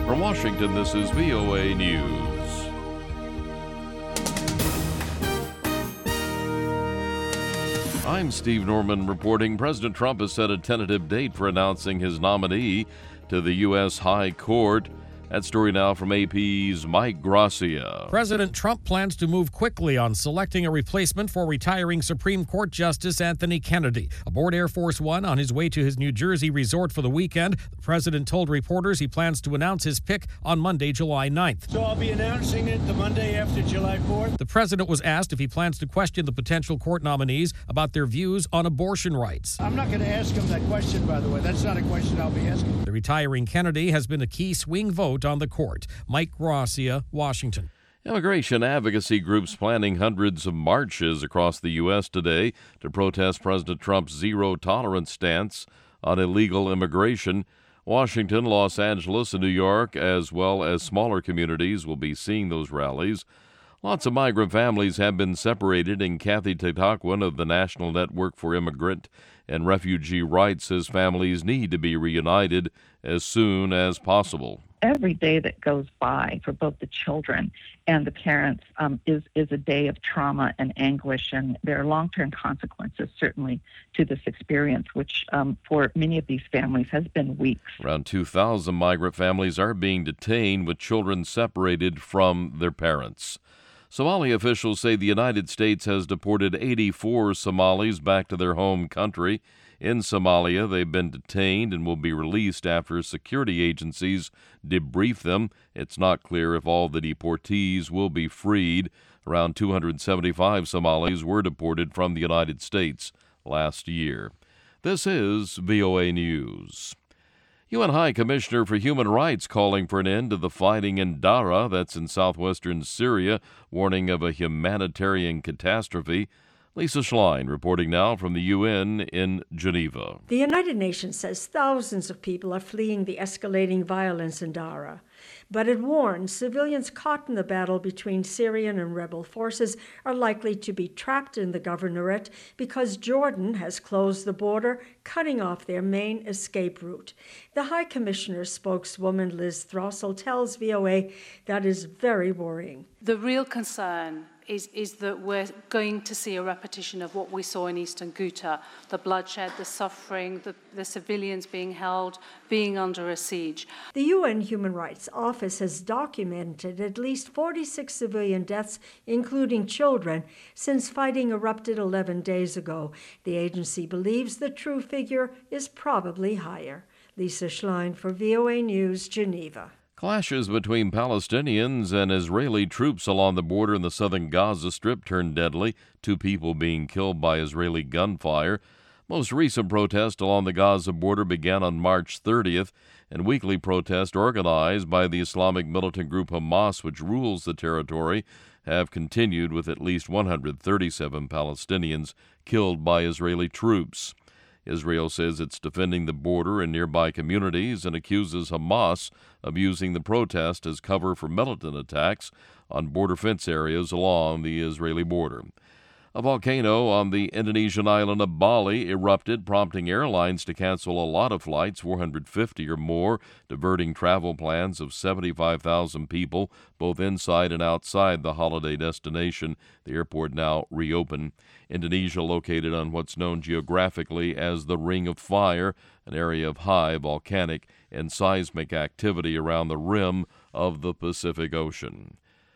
From Washington, this is VOA News. I'm Steve Norman reporting. President Trump has set a tentative date for announcing his nominee to the U.S. High Court. That story now from AP's Mike Gracia. President Trump plans to move quickly on selecting a replacement for retiring Supreme Court Justice Anthony Kennedy. Aboard Air Force One on his way to his New Jersey resort for the weekend, the president told reporters he plans to announce his pick on Monday, July 9th. So I'll be announcing it the Monday after July 4th. The president was asked if he plans to question the potential court nominees about their views on abortion rights. I'm not going to ask him that question, by the way. That's not a question I'll be asking. The retiring Kennedy has been a key swing vote on the court. Mike Gracia, Washington. Immigration advocacy groups planning hundreds of marches across the U.S. today to protest President Trump's zero-tolerance stance on illegal immigration. Washington, Los Angeles, and New York, as well as smaller communities, will be seeing those rallies. Lots of migrant families have been separated, and Kathy Tataquin of the National Network for Immigrant and Refugee Rights says families need to be reunited as soon as possible. Every day that goes by for both the children and the parents is a day of trauma and anguish, and there are long-term consequences, certainly, to this experience, which for many of these families has been weeks. Around 2,000 migrant families are being detained with children separated from their parents. Somali officials say the United States has deported 84 Somalis back to their home country. In Somalia, they've been detained and will be released after security agencies debrief them. It's not clear if all the deportees will be freed. Around 275 Somalis were deported from the United States last year. This is VOA News. UN High Commissioner for Human Rights calling for an end to the fighting in Dara, that's in southwestern Syria, warning of a humanitarian catastrophe. Lisa Schlein reporting now from the UN in Geneva. The United Nations says thousands of people are fleeing the escalating violence in Dara. But it warns civilians caught in the battle between Syrian and rebel forces are likely to be trapped in the governorate because Jordan has closed the border, cutting off their main escape route. The High Commissioner's spokeswoman, Liz Throssell, tells VOA that is very worrying. The real concern is that we're going to see a repetition of what we saw in eastern Ghouta, the bloodshed, the suffering, the civilians being held, being under a siege. The UN Human Rights Office has documented at least 46 civilian deaths, including children, since fighting erupted 11 days ago. The agency believes the true figure is probably higher. Lisa Schlein for VOA News, Geneva. Clashes between Palestinians and Israeli troops along the border in the southern Gaza Strip turned deadly, 2 people being killed by Israeli gunfire. Most recent protest along the Gaza border began on March 30th, and weekly protests organized by the Islamic militant group Hamas, which rules the territory, have continued with at least 137 Palestinians killed by Israeli troops. Israel says it's defending the border and nearby communities and accuses Hamas of using the protest as cover for militant attacks on border fence areas along the Israeli border. A volcano on the Indonesian island of Bali erupted, prompting airlines to cancel a lot of flights, 450 or more, diverting travel plans of 75,000 people, both inside and outside the holiday destination. The airport now reopened. Indonesia, located on what's known geographically as the Ring of Fire, an area of high volcanic and seismic activity around the rim of the Pacific Ocean.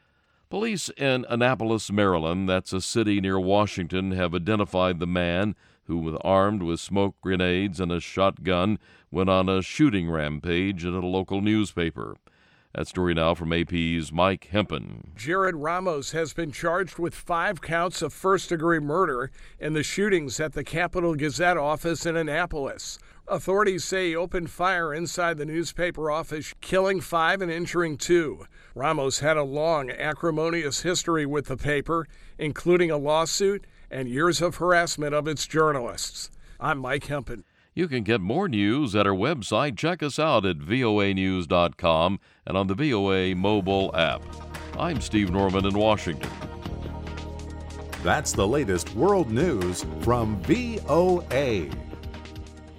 Police in Annapolis, Maryland, that's a city near Washington, have identified the man who, armed with smoke grenades and a shotgun, went on a shooting rampage at a local newspaper. That story now from AP's Mike Hempen. Jared Ramos has been charged with 5 counts of first-degree murder in the shootings at the Capital Gazette office in Annapolis. Authorities say he opened fire inside the newspaper office, killing 5 and injuring 2. Ramos had a long, acrimonious history with the paper, including a lawsuit and years of harassment of its journalists. I'm Mike Hempen. You can get more news at our website. Check us out at voanews.com and on the VOA mobile app. I'm Steve Norman in Washington. That's the latest world news from VOA.